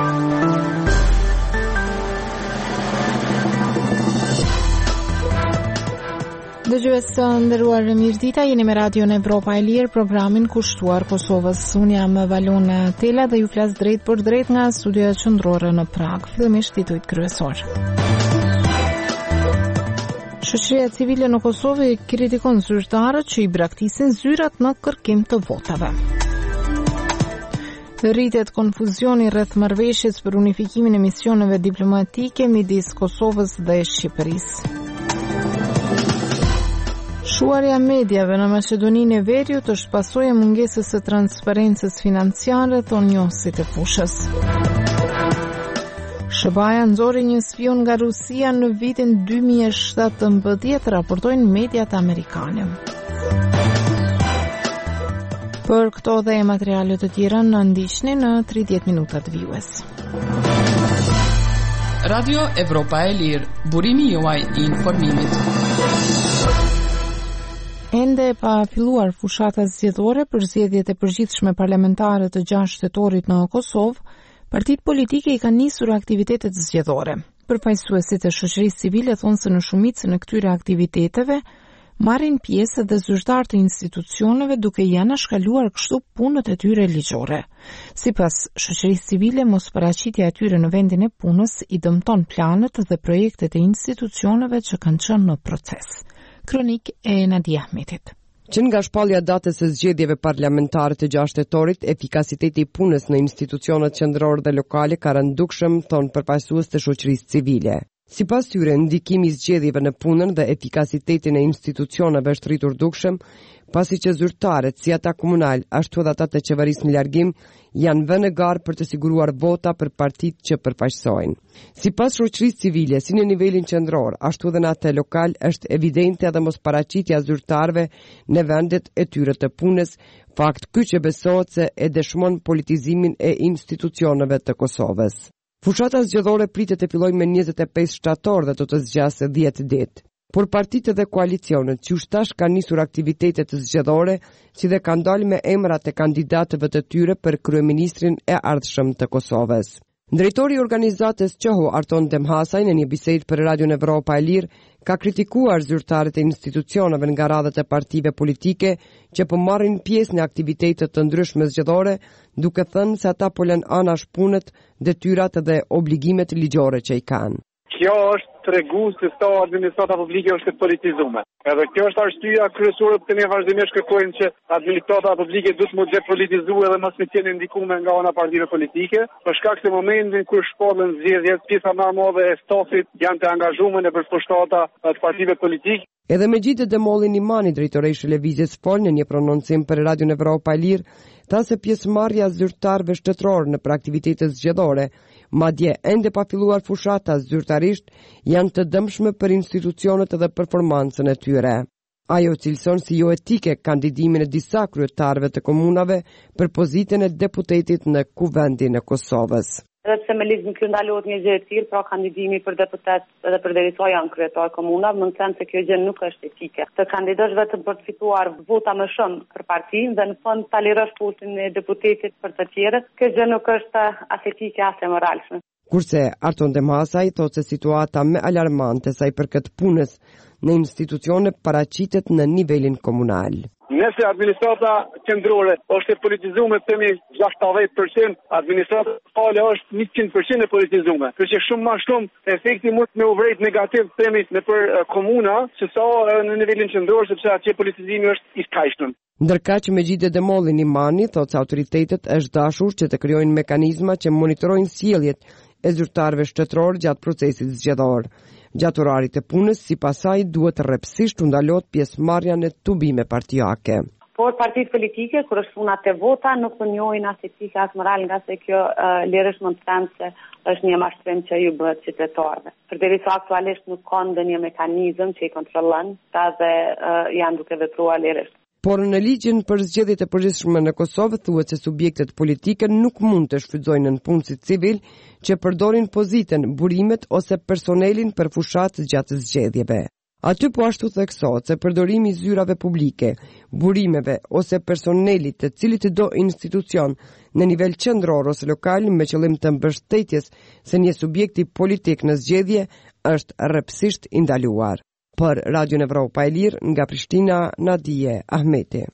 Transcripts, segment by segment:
Dëgjues të nderuar, mirëdita, jeni me Radio në Evropa e Lirë, programin kushtuar Kosovës. Unë jam Valona Tela dhe ju flas drejt për drejt nga studioja qendrore në Prag. Fillimisht titujt kryesor. Shoqëria civile në Kosovë kritikon zyrtarët që i braktisin zyrat në kërkim të votave. Rritet konfuzioni rreth marrëveshjes për unifikimin e misioneve diplomatike midis Kosovës dhe Shqipërisë. Shuarja medjave në Maqedoninë e Veriut është pasojë e mungesës së transparencës financiare, thonë njohësit e fushës. SBA nxori një spion nga Rusia në vitin 2017, raportojnë mediat amerikane. Për këto dhe materiale të tjera në ndiqni në 30 minutat vijues. Radio Evropa e Lirë, burimi juaj i informimit. Ende pa filluar fushata zgjedhore për zgjedhjet e përgjithshme parlamentare të 6 shtetorit në Kosovë, partitë politike i kanë nisur aktivitetet zgjedhore. Përfaqësuesit e shoqërisë civile thonë se në shumicën e këtyre aktiviteteve marrin pjesë edhe zyrtarë të institucioneve, duke i anashkaluar kështu punët e tyre ligjore. Sipas shoqërisë civile, mosparaqitja e tyre në vendin e punës i dëmton planet dhe projektet e institucioneve që kanë qenë në proces. Kronik e Nadia Ahmetit. Që nga shpallja datës së zgjedhjeve parlamentare të 6 shtetorit, efikasiteti i punës në institucionet qendrore dhe lokale ka rënë dukshëm, thonë përfaqësues të shoqërisë civile. Sipas tyre, ndikimi i zgjedhjeve në punën dhe efikasitetin e institucioneve është rritur dukshëm, pasi që zyrtarët, si ata komunal, ashtu edhe ata të qeverisë në largim, janë vënë në garë për të siguruar vota për partitë që përfaqësojnë. Sipas shoqërisë civile, si në nivelin qendror, ashtu edhe në atë lokal, është evidente edhe mosparaqitja e zyrtarëve në vendet e tyre të punës, fakt ky që besohet se e dëshmon politizimin e institucioneve të Kosovës. Fushata zgjedhore pritet të fillojë me 25 shtator dhe të zgjasë 10 ditë. Por partitë dhe koalicionet që tash kanë nisur aktivitetet zgjedhore, si dhe kanë dalë me emrat e kandidatëve të tyre për kryeministrin e ardhshëm të Kosovës. Drejtori i organizatës QHO, Arton Demhasaj, në një bisedë për Radio Evropa e Lirë, ka kritikuar zyrtarët e institucioneve nga radhët e partive politike që po marrin pjesë në aktivitetet të ndryshme zgjedhore, duke thënë se ata po lënë anash punët, detyrat dhe obligimet ligjore që i kanë. Kjo është tregues se sta administrata publike është e politizuar. Edhe kjo është arsyeja kryesore pse ne vazhdimisht kërkojmë që administrata publike duhet të depolitizohet dhe mos të jenë ndikuar nga ana partive politike, për shkak se momentin kur shpollen zgjedhjet, pjesa më e madhe e stafit janë të angazhuar në përfushtata të partive politike. Edhe Mejide Demolin Imani, drejtoreshi i Lëvizjes Fol, në një prononcim për Radio Evropa e Lirë, tha se pjesëmarrja e zyrtarëve shtetëror në aktivitetet zgjedhore, madje ende pa filluar fushata zyrtarisht, janë të dëmshme për institucionet dhe performancën e tyre. Ajo cilëson si jo etike kandidimin e disa kryetarëve të komunave për pozitën e deputetit në Kuvendin e Kosovës. Edhe pse me ligjin kjo ndalohet një gjë e tillë, pra kandidimi për deputet edhe për derisa janë kryetar komunave, më thënë se kjo gjë nuk është etike. Të kandidosh vetëm për të fituar vota më shumë për partinë dhe në fund ta lirosh postin e deputetit për të tjerët, kjo gjë nuk është as etike as e moralshme. Kurse Arton Demhasaj thotë se situata më alarmante sa i përket punës në institucione paraqitet në nivelin komunal. Nëse administrata qendrore është e politizuar themi 60%, administrata lokale është 100% e politizuar. Kjo që shumë më shumë efekti mund të uvret negativ themi nëpër komuna, sesa në nivelin qendror, sepse atje politizimi është i skajshëm. Ndërka që Mejide Demolin Imani thotë se autoritetet është dashur që të krijojnë mekanizma që monitorojnë sjelljet e zyrtarëve shtetëror gjatë procesit zgjedhor. Gjatë orarit të punës, sipas saj, duhet rrepsisht u ndalohet pjesëmarrja në tubime partijake. Por partitë politike, kur është puna te vota, nuk punojnë as etike as moral, nga se kjo lirësh mund të them se është një mashtrim që ju bëhet qytetarëve. Përderisa aktualisht nuk ka ndonjë mekanizëm që i kontrollon, dhe janë duke vepruar lirësh. Por në ligjin për zgjedhjet e përgjithshme në Kosovë thuhet se subjektet politike nuk mund të shfrytëzojnë në punësit civil që përdorin pozitën, burimet ose personelin për fushat gjatë zgjedhjeve. Aty po ashtu theksohet se përdorimi i zyrave publike, burimeve ose personelit të cilit do institucion në nivel qendror ose lokal me qëllim të mbështetjes së një subjekti politik në zgjedhje është rrepsisht i ndaluar. Për Radion Evropa e Lirë nga Prishtina, Nadije Ahmeti.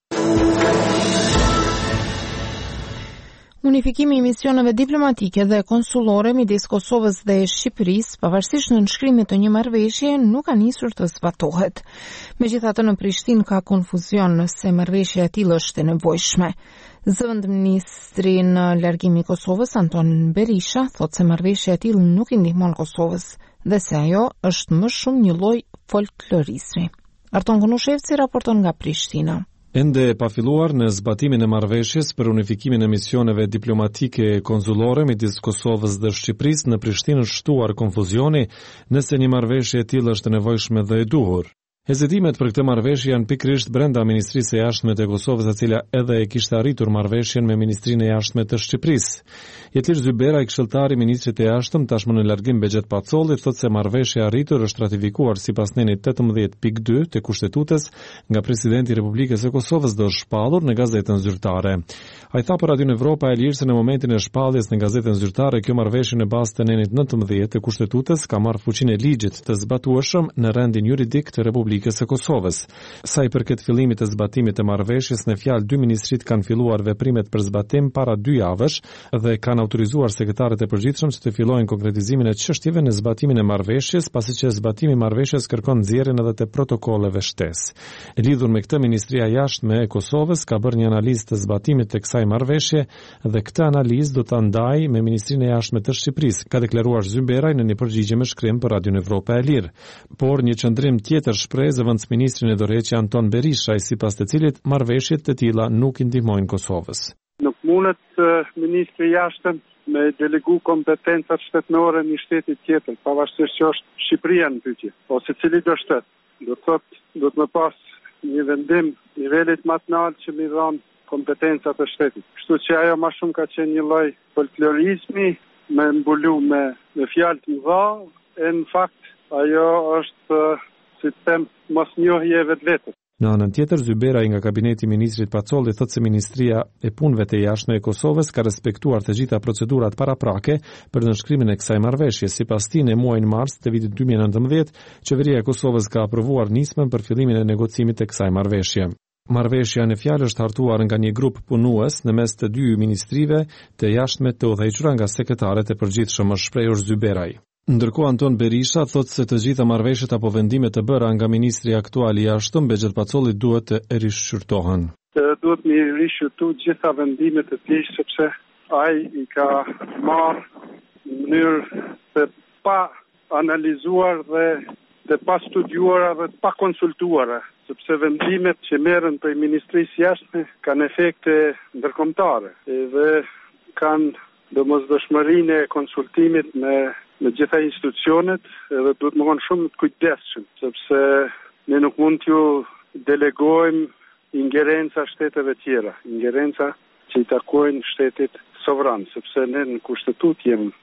Unifikimi i misioneve diplomatike dhe konsullore midis Kosovës dhe Shqipërisë, pavarësisht në nënshkrimit të një marrëveshje, nuk ka nisur të zbatohet. Megjithatë, në Prishtinë ka konfuzion se marrëveshja e tillë është e nevojshme. Zëvendëministri në largim i Kosovës, Anton Berisha, thotë se marrëveshja e tillë nuk i ndihmon Kosovës dhe se ajo është më shumë një lloj folklorizmi. Arton Konushevci raporton nga Prishtina. Ende e pafilluar në zbatimin e marrëveshjes për unifikimin e misioneve diplomatike konsullore midis Kosovës dhe Shqipërisë, në Prishtinë është shtuar konfuzioni nëse një marrëveshje e tillë është e nevojshme dhe e duhur. Hezitimet për këtë marrëveshje janë pikërisht brenda Ministrisë së Jashtme të Kosovës, e cila edhe e kishte arritur marrëveshjen me Ministrinë e Jashtme të Shqipërisë. Jetlir Zybera, këshilltari i Ministrit të Jashtëm, tashmë në largim Bexhet Pacolli, thotë se marrëveshja e arritur është ratifikuar sipas nenit 18.2 të Kushtetutës nga Presidenti i Republikës së Kosovës dhe është shpallur në gazetën zyrtare. Ai tha për Radion Evropa e Lirë se në momentin e shpalljes në gazetën zyrtare, kjo marrëveshje në bazë të nenit 19 të Kushtetutës ka marrë fuqinë e ligjit të zbatueshëm në rendin juridik të Republikës së Kosovës. Sa i përket fillimit të zbatimit të marrëveshjes, në fjalë dy ministrit kanë filluar veprimet për zbatim para 2 javësh dhe kanë autorizuar sekretarët e përgjithshëm që të fillojnë konkretizimin e çështjeve në zbatimin e marrëveshjes, pasi që zbatimi i marrëveshjes kërkon nxjerrjen edhe të protokolleve shtesë. E lidhur me këtë, Ministria e Jashtme e Kosovës ka bërë një analizë të zbatimit të kësaj marrëveshje dhe këtë analizë do ta ndajë me Ministrinë e Jashtme të Shqipërisë, ka deklaruar Zymberaj në një përgjigje me shkrim për Radion Evropa e Lirë. Por një qendrim tjetër shpreh zëvendësministrin e dorëheqje Anton Berisha, sipas të cilit marrëveshjet të tilla nuk i ndihmojnë Kosovës. Nuk mundet ministri i jashtëm me delegu kompetencat shtetënore në shteti tjetër, pavarësisht që është Shqipëria në pyetje, ose cili do shtet. Do të më pas një vendim nivelit më të lartë që më dhon kompetencat e shtetit. Kështu që ajo më shumë ka qenë një lloj folklorizmi, me mbulu me fjalë të mëdha, e në fakt ajo është si të them mosnjohje e vetvetes. Në anën tjetër, Zybera nga kabineti i ministrit Pacolli thotë se Ministria e Punëve të Jashtme e Kosovës ka respektuar të gjitha procedurat paraprake për nënshkrimin e kësaj marrëveshje. Sipas tij, në muajin mars të vitit 2019, qeveria e Kosovës ka aprovuar nismën për fillimin e negocimit të kësaj marrëveshje. Marrëveshja në fjalë është hartuar nga një grup punues në mes të 2 ministrive të jashtme të udhëhequra nga sekretarët e përgjithshëm, është shprehur Zyberaj. Ndërkohë Anton Berisha thotë se të gjitha marrëveshjet apo vendimet të bëra nga ministri aktual i jashtëm Bexhet Pacolli duhet të rishqyrtohen. Duhet të rishqyrtu gjitha vendimet e tij, sepse ai i ka marrë në mënyrë të pa analizuar dhe të pa studiuara dhe të pa konsultuara, sepse vendimet që merren prej Ministrisë Jashtme kanë efekte ndërkombëtare dhe kanë domosdoshmërinë e konsultimit me gjitha institucionet, edhe duhet më konë shumë të kujdesshëm, sepse ne nuk mund t'ju delegojmë ingerenca shteteve tjera, ingerenca që i takojnë shtetit sovran, sepse ne në kushtetut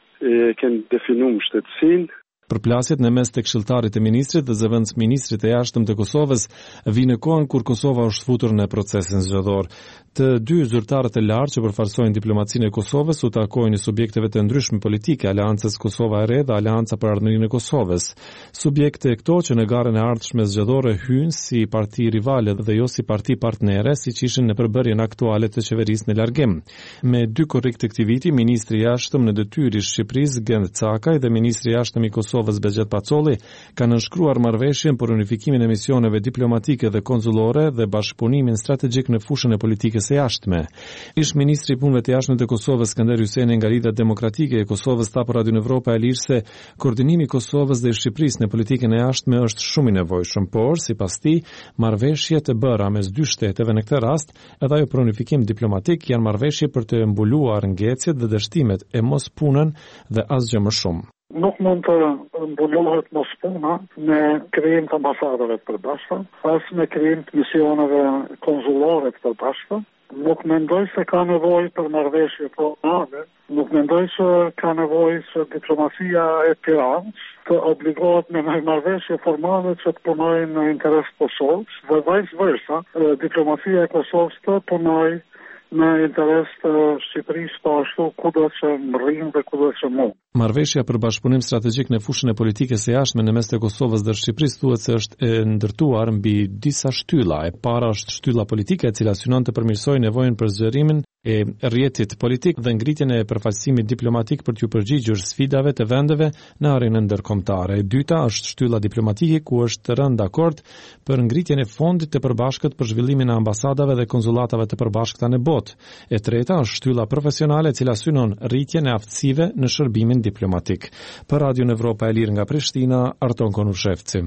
kemi definuar shtetësinë. Përplasjet në mes të këshilltarit të ministrit dhe zëvendësministrit të jashtëm të Kosovës vinë në kohën kur Kosova është futur në procesin zgjedhor. Të dy zyrtarët e lartë që përfaqësojnë diplomacinë e Kosovës u takojnë subjekteve të ndryshme politike, Aleancës Kosova e Re dhe Aleanca për Ardhmërinë e Kosovës. Subjekte këto që në garën e ardhshme zgjedhore hynë si parti rivale dhe jo si parti partnere, siç ishin në përbërjen aktuale të qeverisë në largim. Me 2 korrik të këtij viti, ministri i jashtëm në detyrë i Shqipërisë Gend Cakaj dhe ministri i jashtëm i Kosovës Bexhet Pacolli kanë nënshkruar marrëveshjen për unifikimin e misioneve diplomatike dhe konsullore dhe bashkëpunimin strategjik në fushën e politikës së jashtme. Ish ministri i punëve të jashtme të Kosovës Skënder Hyseni nga Lidhja Demokratike e Kosovës tha për Radion Evropa e Lirë se koordinimi i Kosovës dhe Shqipërisë në politikën e jashtme është shumë i nevojshëm, por sipas tij marrëveshje të bëra mes 2 shteteve në këtë rast, edhe ajo për unifikim diplomatik, janë marrëveshje për të mbuluar ngecjet dhe dështimet e mos punën dhe asgjë më shumë. Nuk mund të mbuluhet mos puna me krijim të ambasadave të përbashkëta, as me krijim të misioneve konsullore të përbashkëta, Nuk mendoj se ka nevojë për marrëveshje formale, nuk mendoj që ka nevojë që diplomacia e Tiranës të obligohet me marrëveshje formale që të punojnë në interes të Kosovës dhe vice versa, diplomacia e Kosovës të punojë në interes të Shqipërisë po ashtu kudo që rrinë dhe kudo që mund. Marrëveshja për bashkëpunim strategjik në fushën e politikës së jashtme në mes të Kosovës dhe Shqipërisë thuhet se është e ndërtuar mbi disa shtylla. E para është shtylla politike, e cila synon të përmirësojë nevojën për zgjerimin e rrjetit politik dhe ngritjen e përfaqësimit diplomatik për t'u përgjigjur sfidave të vendeve në arenën ndërkombëtare. E dyta është shtylla diplomatike, ku është rënë dakord për ngritjen e fondit të përbashkët për zhvillimin e ambasadave dhe konsulatave të përbashkëta në botë. E treta është shtylla profesionale, e cila synon rritjen e aftësive në shërbimin diplomatik. Për Radio Evropa e Lirë nga Prishtina, Arton Konushevci.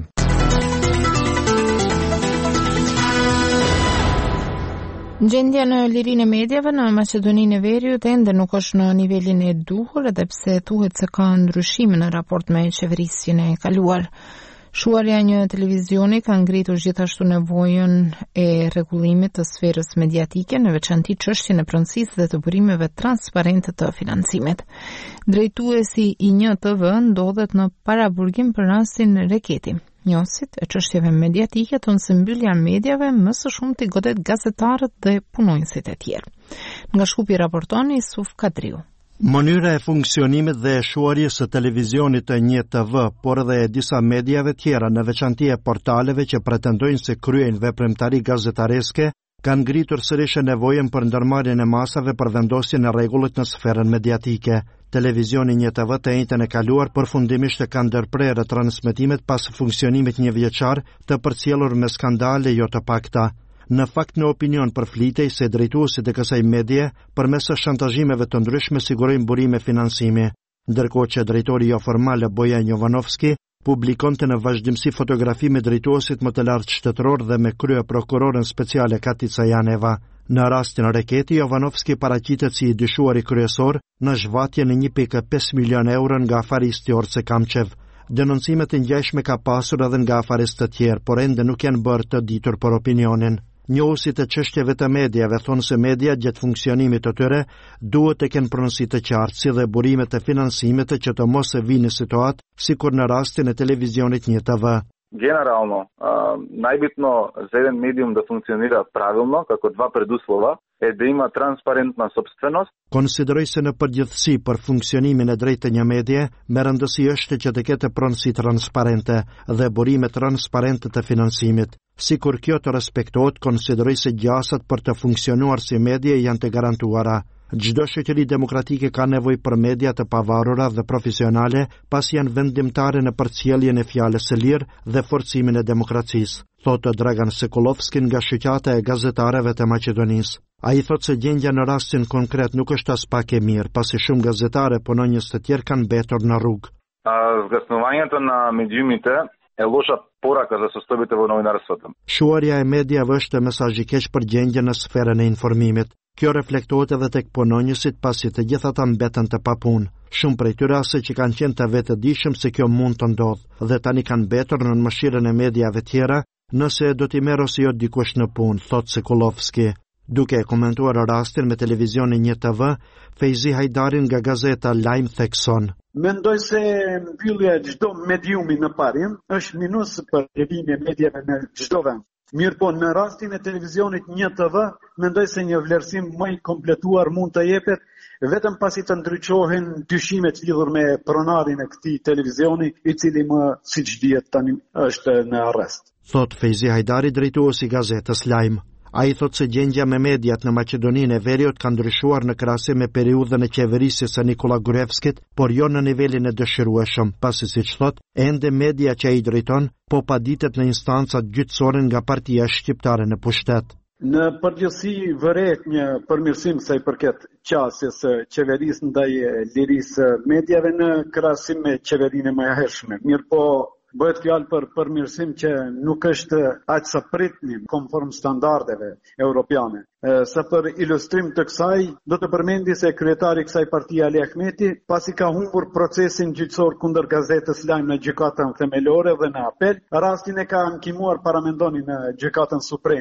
Gjendja në lirinë e medjave në Maqedoninë e Veriut ende nuk është në nivelin e duhur, edhe pse thuhet se ka ndryshime në raport me qeverisjen e kaluar. Shuarja një televizioni ka ngritur gjithashtu nevojën e rregullimit të sferës mediatike, në veçanti çështjen e pronësisë dhe të burimeve transparente të financimit. Drejtuesi i një TV ndodhet në paraburgim për rastin Reketi. Njohësit e çështjeve mediatike thonë se mbyllja e medjave më së shumti godet gazetarët dhe punonjësit e tjerë. Nga Shkupi raporton Isuf Kadriu. Mënyra e funksionimit dhe e shuarjes së televizionit të një TV, por edhe e disa medjave tjera, në veçanti e portaleve që pretendojnë se kryejnë veprimtari gazetareske, kanë ngritur sërish nevojën për ndërmarrjen e masave për vendosjen e rregullit në sferën mediatike. Televizioni një TV të njëjtën e kaluar përfundimisht e ka ndërprerë transmetimet pas funksionimit një vjeçar të përcjellur me skandale jo të pakta. Në fakt, në opinion përflitej se drejtuesit e kësaj medie përmes shantazhimeve të ndryshme sigurojnë burime financimi, ndërkohë që drejtori jo formal Bojan Jovanovski publikonte në vazhdimsi fotografi me drejtuesit më të lartë shtetëror dhe me krye prokurorën speciale Katica Janeva. Në rastin Reketi, Jovanovski paraqitet si i dyshuari kryesor në zhvatje në 1.5 milion euro nga afaristi Orce Kamçev. Denoncimet e ngjashme ka pasur edhe nga afaristë të tjerë, por ende nuk janë bërë të ditur për opinionin. Njohësit e çështjeve të mediave thonë se media gjatë funksionimit të tyre duhet të kenë pronësi të qartë, si dhe burime të financimit që të mos e vinë në situatë sikur në rastin e televizionit një TV. Generalno, najbitno za jedan medijum da funkcionira pravilno, kako dva preduslova, e da ima transparentna sopstvenost. Konsideroj se në përgjithësi për funksionimin e drejtë të një medie, me rëndësi është që të ketë pronësi transparente dhe burime transparente të financimit. Sikur kjo të respektohet, konsideroj se gjasat për të funksionuar si medie janë të garantuara. Çdo shoqëri demokratike ka nevojë për media të pavarura dhe profesionale, pas janë vendimtare në përcjelljen e fjalës së lirë dhe forcimin e demokracisë, thotë Dragan Sekulovski nga shoqata e gazetarëve të Maqedonisë. Ai thotë se gjendja në rastin konkret nuk është as pak e mirë, pasi shumë gazetare punonjës të tjerë kanë mbetur në rrugë. Zgasnувањето на медиумите е лоша порака за состојбите во новинарството. Shuarja e mediave është mesazh i keq për gjendjen në sferën e informimit. Kjo reflektohet edhe tek punonjësit, pasi të gjithë ata mbeten të papunë. Shumë prej tyre asë që kanë qenë të vetëdijshëm se kjo mund të ndodhë dhe tani kanë mbetur në mëshirën e mediave tjera, nëse do t'i merr ose jo dikush në punë, thotë Sekulovski. Duke komentuar rastin me televizionin një TV, Fejzi Hajdarin nga gazeta Lajm thekson: Mendoj se mbyllja e çdo mediumi në parim është minus për levimin e medjave në çdo vend. Mirë po, në rastin e televizionit një TV, mendoj se një vlerësim më i kompletuar mund të jepet vetëm pasi të ndryqohen dyshimet lidhur me pronarin e këtij televizioni, i cili më siç dihet tani është në arrest. Thot Fejzi Hajdari, drejtuesi i gazetës Lajm. Ai thot se gjendja me mediat në Maqedoninë e Veriut ka ndryshuar në krahasim me periudhën e qeverisjes së Nikola Gruevskit, por jo në nivelin e dëshirueshëm, pasi siç thot, ende media që ai drejton po paditet në instancat gjyqësore nga partia shqiptare në pushtet. Në përgjithësi vëret një përmirësim sa i përket qasjes së qeverisë ndaj lirisë mediave në krahasim me qeverinë e mëhershme. Mirë po, bëhet fjalë për përmirësim që nuk është aq sa pritnim konform standardeve europiane. Sa për ilustrim të kësaj, do të përmendi se kryetari i kësaj partie Ali Ahmeti, pasi ka humbur procesin gjyqësor kundër gazetës Lajm në gjykatën themelore dhe në apel, rastin e ka ankimuar paramendoni në gjykatën supreme.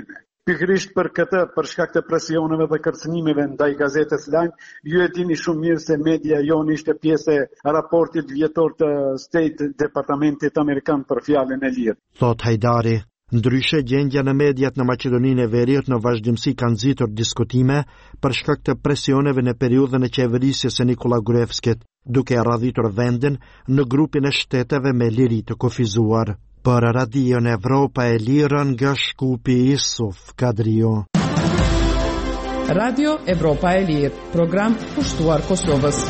Pikërisht për këtë, për shkak të presioneve dhe kërcënimeve ndaj gazetës Lajm, ju e dini shumë mirë se media jonë ishte pjesë e raportit vjetor të State Departamentit Amerikan për fjalën e lirë. Thot Hajdari, ndryshe gjendja në mediat në Maqedoninë e Veriut në vazhdimsi kanë nxitur diskutime për shkak të presioneve në periudhën e qeverisjes së Nikola Gruevskit, duke radhitur vendin në grupin e shteteve me liri të kufizuar. Për Radion Evropa e Lirën nga Shkupi Isuf Kadrio. Radio Evropa e Lirë, program pushtuar Kosovës.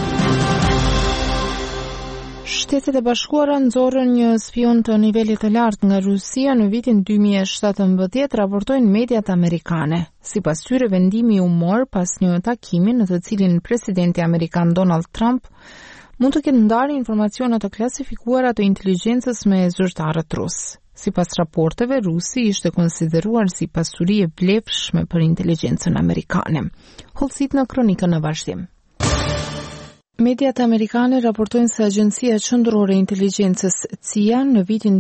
Shtetet e Bashkuara nxorën një spion të nivelit të lartë nga Rusia në vitin 2017, raportojnë mediat amerikane. Sipas tyre, vendimi u mor pas një takimi në të cilin presidenti amerikan Donald Trump mund të ketë ndarë informacione të klasifikuara të inteligjencës me zyrtarët rus. Sipas raporteve, Rusi ishte konsideruar si pasuri e vlefshme për inteligjencën amerikane. Hollësit në kronikën në vazhdim. Mediat amerikane raportojnë se Agjencia Qendrore e Inteligjencës CIA në vitin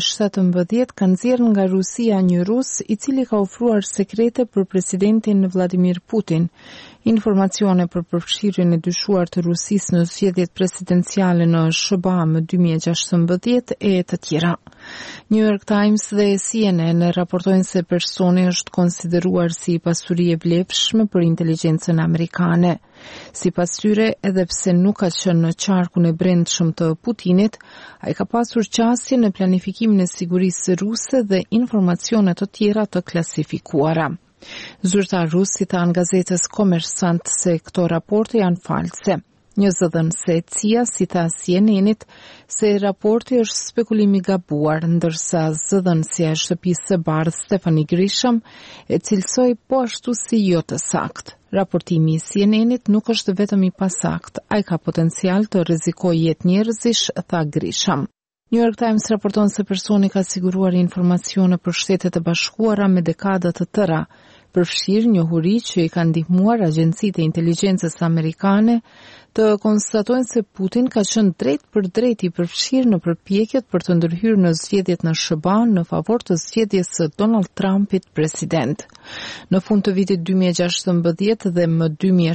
2017 ka nxjerrë nga Rusia një rus i cili ka ofruar sekrete për presidentin Vladimir Putin, informacione për përfshirjen e dyshuar të Rusisë në zgjedhjet presidenciale në SBA më 2016 e të tjera. New York Times dhe CNN raportojnë se personi është konsideruar si pasuri e vlefshme për inteligjencën amerikane. Sipas tyre, edhe pse nuk ka qenë në qarkun e brendshëm të Putinit, ai ka pasur qasje në planifikimin e sigurisë ruse dhe informacione të tjera të klasifikuara. Zyrtar rus i thanë gazetës Kommersant se këto raporte janë false. Një zëdhënëse e CIA si tha CNN-it se raporti është spekulim i gabuar, ndërsa zëdhënësia e shtëpisë së bardhë Stephanie Grisham e cilësoi po ashtu si jo të saktë. Raportimi i CNN-it nuk është vetëm i pasakt, ai ka potencial të rrezikojë jetë njerëzish, tha Grisham. New York Times raporton se personi ka siguruar informacione për Shtetet e Bashkuara me dekada të tëra, përfshirë njohuri që i kanë ndihmuar agjencitë e inteligjencës amerikane të konstatojnë se Putin ka qenë drejt për drejt i përfshirë në përpjekjet për të ndërhyrë në zgjedhjet në SBA në favor të zgjedhjes së Donald Trumpit president. Në fund të vitit 2016 dhe më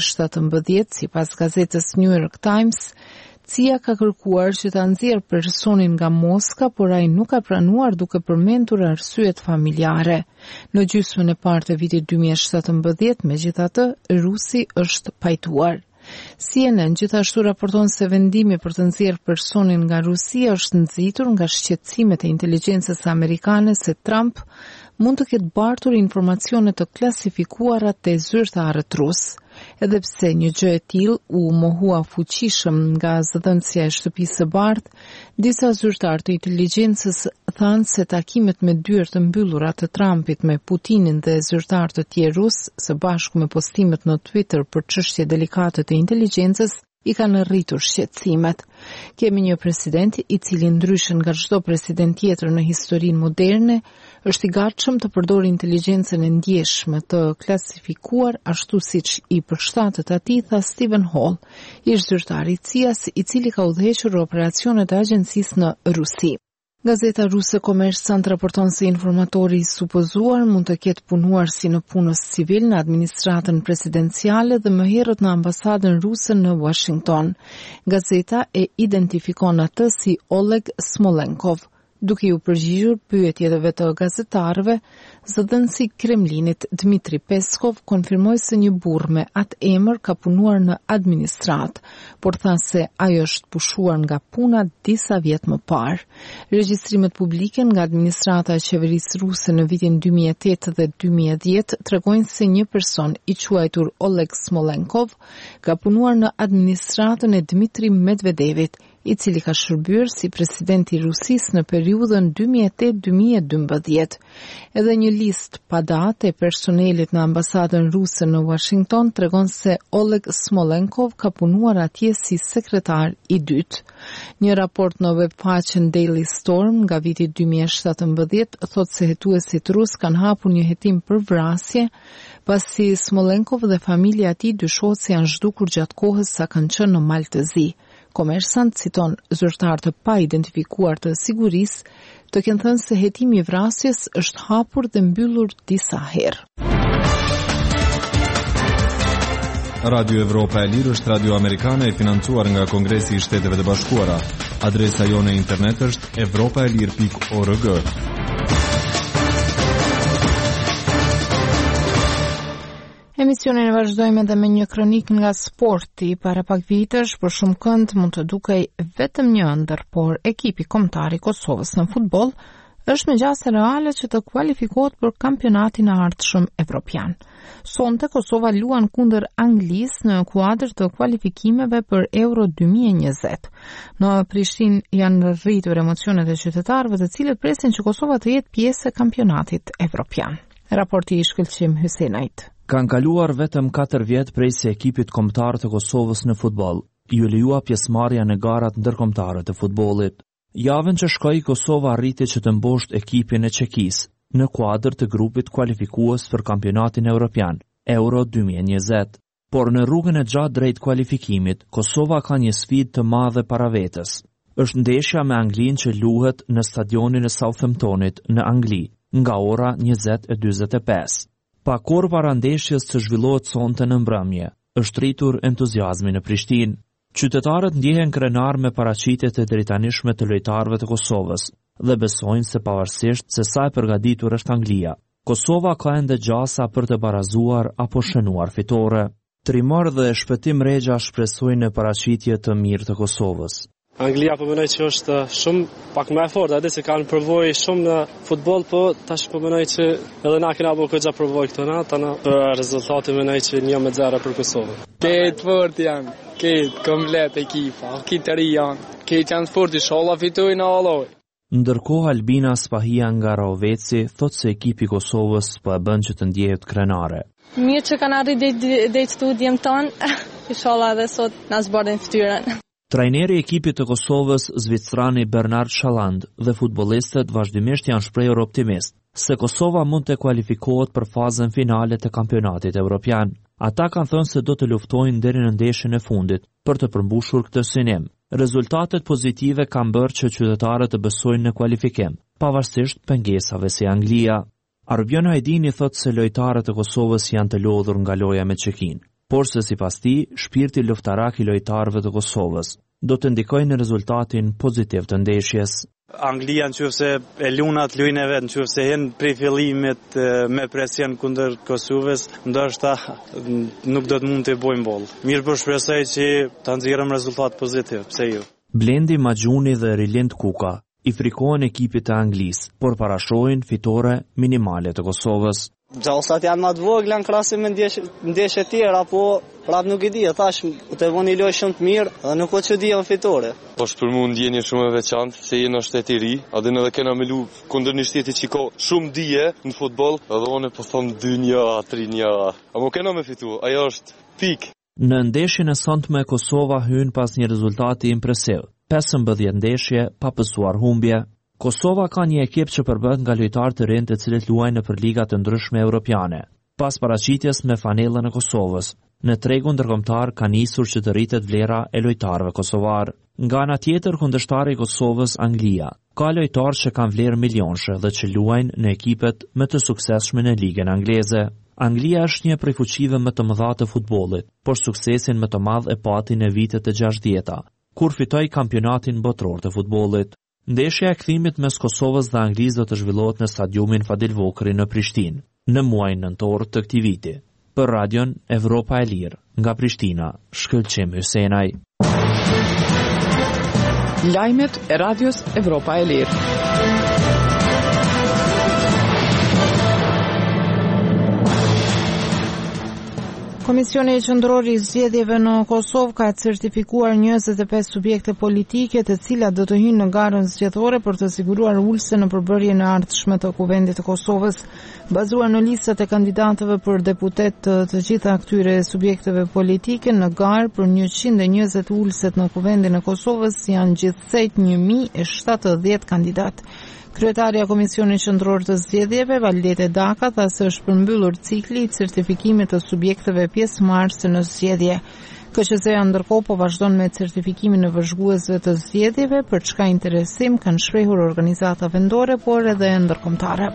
2017, sipas gazetës New York Times, CIA ka kërkuar që ta nxjerrë personin nga Moska, por ai nuk ka pranuar duke përmendur arsyet familjare. Në gjysmën e parë të vitit 2017, megjithatë, rusi është pajtuar. CNN gjithashtu raporton se vendimi për të nxjerrë personin nga Rusia është nxitur nga shqetësimet e inteligjencës amerikane se Trump mund të ketë bartur informacione të klasifikuara te zyrtarët rus. Edhe pse një gjë e tillë u mohua fuqishëm nga zëdhënësia e shtëpisë së bardhë, disa zyrtarë të inteligjencës thanë se takimet me dyert të mbyllura të Trumpit me Putinin dhe zyrtarë të tjerë rus, së bashku me postimet në Twitter për çështje delikate të inteligjencës, i kanë rritur shqetësimet. Kemi një president i cili ndryshe nga çdo president tjetër në historinë moderne, është i gatshëm të përdorë inteligjencën e ndjeshme të klasifikuar ashtu siç i përshtatet atij, tha Stephen Hall, ish zyrtar i CIA-s i cili ka udhëhequr operacionet e agjencisë në Rusi. Gazeta ruse Kommersant raporton se informatori i supozuar mund të ketë punuar si në punës civil në administratën presidenciale dhe më herët në ambasadën ruse në Washington. Gazeta e identifikon atë si Oleg Smolenkov. Duke u përgjigjur pyetjeve të gazetarëve, zëdhënësi Kremlinit Dmitri Peskov konfirmoi se një burr me atë emër ka punuar në administratë, por tha se ajo është pushuar nga puna disa vjet më parë. Regjistrimet publike nga administrata e qeverisë ruse në vitin 2008 dhe 2010 tregojnë se një person i quajtur Oleg Smolenkov ka punuar në administratën e Dmitri Medvedevit, i cili ka shërbyer si presidenti i Rusisë në periudhën 2008-2012. Edhe një listë pa datë e personelit në ambasadën ruse në Washington tregon se Oleg Smolenkov ka punuar atje si sekretar i dytë. Një raport në webfaqen Daily Storm nga viti 2017 thotë se hetuesit rus kanë hapur një hetim për vrasje, pasi Smolenkov dhe familja e tij dyshohet se janë zhdukur gjatë kohës sa kanë qenë në Maltëzi. Komersant citon zyrtar të pa identifikuar të sigurisë, të kenë thënë se hetimi i vrasjes është hapur dhe mbyllur disa herë. Radio Evropa e Lirë është radio amerikane e financuar nga Kongresi i Shteteve të Bashkuara. Adresa jone internet është evropaelir.org. Emisionin e vazhdojmë edhe me një kronik nga sporti. Para pak vitesh, për shumë kënd mund të dukej vetëm një ëndër, por ekipi kombëtar i Kosovës në futboll është me gjase reale që të kualifikohet për kampionatin e ardhshëm evropian. Sonte Kosova luan kundër Anglisë në kuadër të kualifikimeve për Euro 2020. Në Prishtinë janë rritur emocionet e qytetarëve të cilët presin që Kosova të jetë pjesë e kampionatit evropian. Raporti i Shkëlqim Hysenait. Kanë kaluar vetëm 4 vjet prej se ekipit kombëtar të Kosovës në futboll ju lejua pjesëmarrja në garat ndërkombëtare të futbollit. Javën që shkoi, Kosova arriti që të mbosht ekipin e Çekisë në kuadër të grupit kualifikues për kampionatin evropian Euro 2020. Por në rrugën e gjatë drejt kualifikimit, Kosova ka një sfidë të madhe para vetes. Është ndeshja me Anglinë që luhet në stadionin e Southamptonit në Angli nga ora 20:45. Pa kohë para ndeshjes që zhvillohet sonte në mbrëmje, është rritur entuziazmi në Prishtinë. Qytetarët ndjehen krenar me paraqitjet e drejtanishme të lojtarëve të Kosovës dhe besojnë se pavarësisht se sa e përgatitur është Anglia, Kosova ka ende gjasa për të barazuar apo shënuar fitore. Trimor dhe Shpëtim Regja shpresojnë në paraqitje të mirë të Kosovës. Anglia po mendoj që është shumë pak më e fortë, edhe se kanë përvojë shumë në futboll, po tash po mendoj që edhe na kena bëu këto përvojë këto natë, për rezultatin mendoj që 1-0 për Kosovën. Këtë fort janë, këtë komplet ekipa, këtë të ri janë fort, inshallah fitojnë Allah. Ndërkohë Albina Spahia nga Roveci thotë se ekipi i Kosovës po e bën që të ndjehet krenare. Mirë që kanë arritur deri studiem ton, inshallah edhe sot na zbardhin fytyrën. Trajneri i ekipit të Kosovës, zvicrani Bernard Shaland, dhe futbollistët vazhdimisht janë shprehur optimist se Kosova mund të kualifikohet për fazën finale të kampionatit evropian. Ata kanë thënë se do të luftojnë deri në ndeshjen e fundit për të përmbushur këtë synim. Rezultatet pozitive kanë bërë që qytetarët të besojnë në kualifikim, pavarësisht pengesave si Anglia. Arbion Hajdini thotë se lojtarët e Kosovës janë të lodhur nga loja me Çekinë, por se sipas tij, shpirti luftarak i lojtarëve të Kosovës do të ndikojnë në rezultatin pozitiv të ndeshjes. Anglia nëse e lunat lujën e vet, nëse hen prej fillimit me presion kundër Kosovës, ndoshta nuk do të mund të bëjmë boll. Mirë po shpresoj që ta nxjerrim rezultat pozitiv, pse jo. Blendi Maxhuni dhe Rilind Kuka i frikohen ekipit të Anglisë, por parashohin fitore minimale të Kosovës. Gjallësat janë më të vogla në krahasim me ndeshje tjera, po prap nuk e di, thash u të vënë lojë shumë të mirë dhe nuk që di fitore. Po për mua ndjenjë shumë e veçantë se jena shtet i ri, edhe kena me lu kundër një shteti që ka shumë dije në futboll, edhe unë po them 2-1, 3-1. Apo kena me fitu, ajo është pik. Në ndeshjen e sonte Kosova hyn pas një rezultati impresiv. 15 ndeshje pa pësuar humbje. Kosova ka një ekip që përbëhet nga lojtarë të rinj të cilët luajnë nëpër liga të ndryshme europiane. Pas paraqitjes me fanellën e Kosovës, në tregun ndërkombëtar ka nisur që të rritet vlera e lojtarëve kosovar. Nga ana tjetër, kundërshtari i Kosovës, Anglia, ka lojtarë që kanë vlerë milionshë dhe që luajnë në ekipet më të suksesshme në ligën angleze. Anglia është një prej fuqive më të mëdha të futbollit, por suksesin më të madh e pati në vitet e 60-ta, kur fitoi kampionatin botror të futbollit. Ndeshja e kthimit mes Kosovës dhe Anglisë do të zhvillohet në stadiumin Fadil Vokri në Prishtinë, në muajin nëntor të këtij viti. Për Radion Evropa e Lirë, nga Prishtina, Shkëlqim Hysenaj. Lajmet e Radios Evropa e Lirë. Komisioni Qendror i Zgjedhjeve në Kosovë ka certifikuar 25 subjekte politike të cilat do të hyjnë në garën zgjedhore për të siguruar ulse në përbërjen e ardhshme të Kuvendit të Kosovës. Bazuar në listat e kandidatëve për deputet të gjitha këtyre subjekteve politike në garë për 120 ulset në Kuvendin e Kosovës janë gjithsej 1070 kandidatë. Kryetaria e Komisionit Qendror të Zgjedhjeve, Valdete Daka, tha se është përmbyllur cikli i certifikimit të subjekteve pjesëmarrëse në zgjedhje. KQZ-ja ndërkohë po vazhdon me certifikimin e vëzhguesve të zgjedhjeve, për çka interesim kanë shprehur organizata vendore, por edhe ndërkombëtare.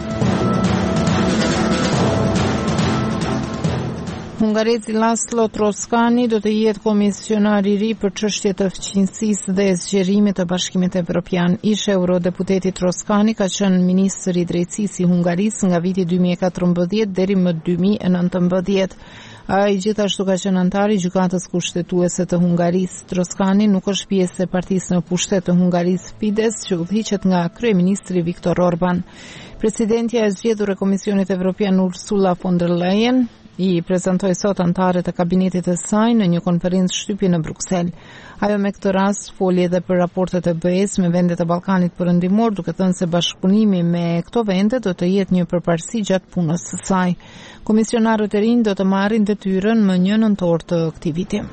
Hungarezi Laszlo Troskani do të jetë komisionar i ri për çështjet e fqinjësisë dhe zgjerimit të Bashkimit Evropian. Ish eurodeputeti Troskani ka qenë ministri i drejtësisë i Hungarisë nga viti 2014 deri më 2019. Ai gjithashtu ka qenë antar i gjykatës kushtetuese të Hungarisë. Troskani nuk është pjesë e partisë në pushtet të Hungarisë Fidesz, që udhëhiqet nga kryeministri Viktor Orban. Presidentja e zgjedhur e Komisionit Evropian Ursula von der Leyen i prezantoi sot antarët e kabinetit të saj në një konferencë shtypje në Bruksel. Ajo me këtë rast foli edhe për raportet e BE-s me vendet e Ballkanit Perëndimor, duke thënë se bashkëpunimi me këto vende do të jetë një përparësi gjatë punës së saj. Komisionarët e rinj do të marrin detyrën më 1 nëntor të këtij viti.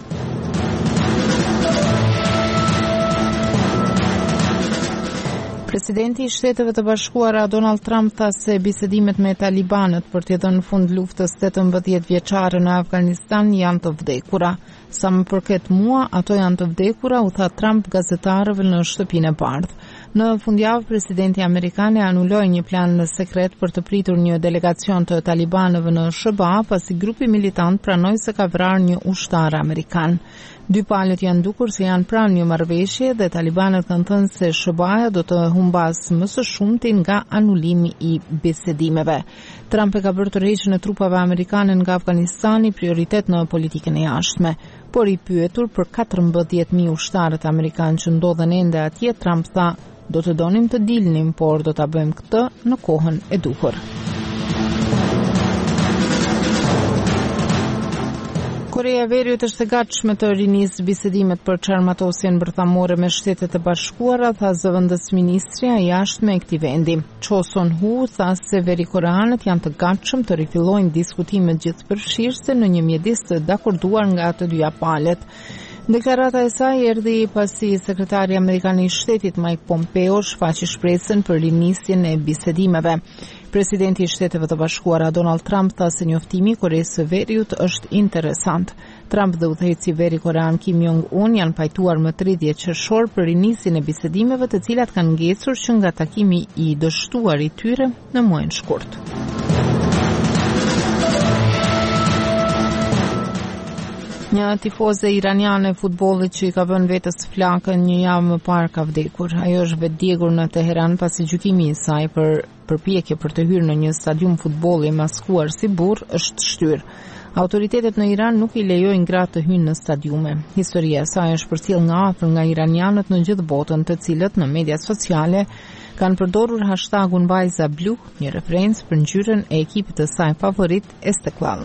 Presidenti i Shteteve të Bashkuara Donald Trump tha se bisedimet me talibanët për t'i dhënë fund luftës 18 vjeçare në Afganistan janë të vdekura. Sa më përket mua, ato janë të vdekura, u tha Trump gazetarëve në shtëpinë e bardhë. Në fundjavë, presidenti amerikan e anuloi një plan në sekret për të pritur një delegacion të talibanëve në SBA, pasi grupi militant pranoi se ka vrarë një ushtar amerikan. Dy palët janë dukur se janë pranë një marrëveshje dhe talibanët kanë thënë se SBA do të humbas më së shumti nga anulimi i bisedimeve. Trump e ka bërë tërheqjen e trupave amerikane nga Afganistani prioritet në politikën e jashtme. Por i pyetur për 14.000 ushtarët amerikanë që ndodhen ende atje, Trump tha: "Do të donim të dilnim, por do ta bëjmë këtë në kohën e duhur." Korea e Veriut është e gatshme të rinisë bisedimet për çarmatosjen bërthamore me Shtetet e Bashkuara, tha zëvendës ministrja e jashtme e këtij vendi. Cho Son-hu tha se verikoreanët janë të gatshëm të rifillojnë diskutimet gjithëpërfshirëse në një mjedis të dakorduar nga të dyja palët. Deklarata e saj erdhi pasi sekretari amerikan i shtetit Mike Pompeo shfaqi shpresën për rinisjen e bisedimeve. Presidenti i Shteteve të Bashkuara Donald Trump tha se njoftimi i Koreas së Veriut është interesant. Trump dhe udhëheqësi veri-korean Kim Jong-un janë pajtuar më 30 qershor për rinisjen e bisedimeve, të cilat kanë ngecur që nga takimi i dështuar i tyre në muajin shkurt. Një tifoze iraniane e futbollit që i ka vënë vetes flakën një javë më parë ka vdekur. Ajo është vetëdjegur në Teheran pasi gjykimi i saj për përpjekje për të hyrë në një stadium futbolli maskuar si burr është shtyrë. Autoritetet në Iran nuk i lejojnë gratë të hyjnë në stadiume. Historia e saj është përcjell nga afër nga iranianët në gjithë botën, të cilët në mediat sociale kanë përdorur hashtagun Vajza Blu, një referencë për ngjyrën e ekipit të saj favorit Istiklal.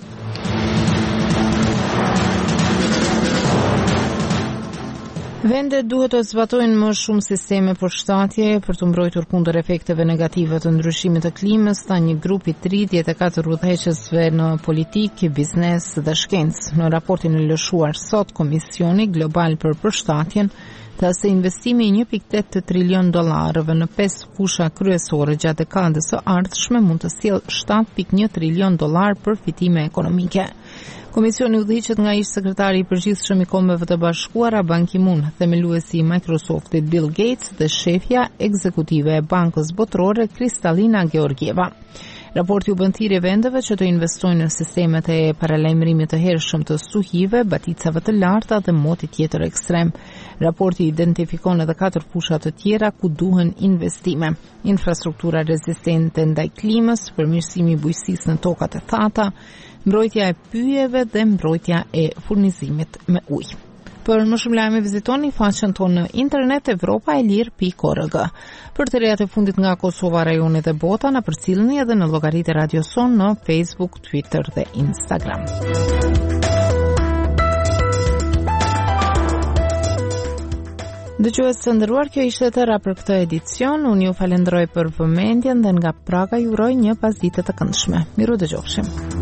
Vendet duhet të zbatojnë më shumë sisteme përshtatje për të mbrojtur kundër efekteve negative të ndryshimit të klimës, tha një grup i 34 udhëheqësve në politikë, biznes dhe shkencë. Në raportin e lëshuar sot, Komisioni Global për Përshtatjen tha se investimi i 1.8 trilion dollarëve në 5 fusha kryesore gjatë dekadës së ardhshme mund të sjellë 7.1 trilion dollar përfitime ekonomike. Komisioni udhëhiqet nga ish sekretari i përgjithshëm i Kombeve të Bashkuara Ban Ki-moon, themeluesi i Microsoftit Bill Gates dhe shefja ekzekutive e Bankës Botërore Kristalina Georgieva. Raporti u bën thirrje vendeve që të investojnë në sistemet e paralajmërimit të hershëm të stuhive, baticave të larta dhe motit tjetër ekstrem. Raporti identifikon edhe 4 fusha të tjera ku duhen investime: infrastruktura rezistente ndaj klimës, përmirësimi i bujqësisë në tokat e thata, mbrojtja e pyjeve dhe mbrojtja e furnizimit me ujë. Për më shumë lajme vizitoni faqen tonë në internet evropaelir.org. Për të rejat e fundit nga Kosova, rajoni dhe bota, na përcjellni edhe në llogaritë e Radio Son në Facebook, Twitter dhe Instagram. Dëgjues të nderuar, kjo ishte tëra për këtë edicion. Unë ju falenderoj për vëmendjen dhe nga Praga ju uroj një pasditë të këndshme. Miru dëgjofshim.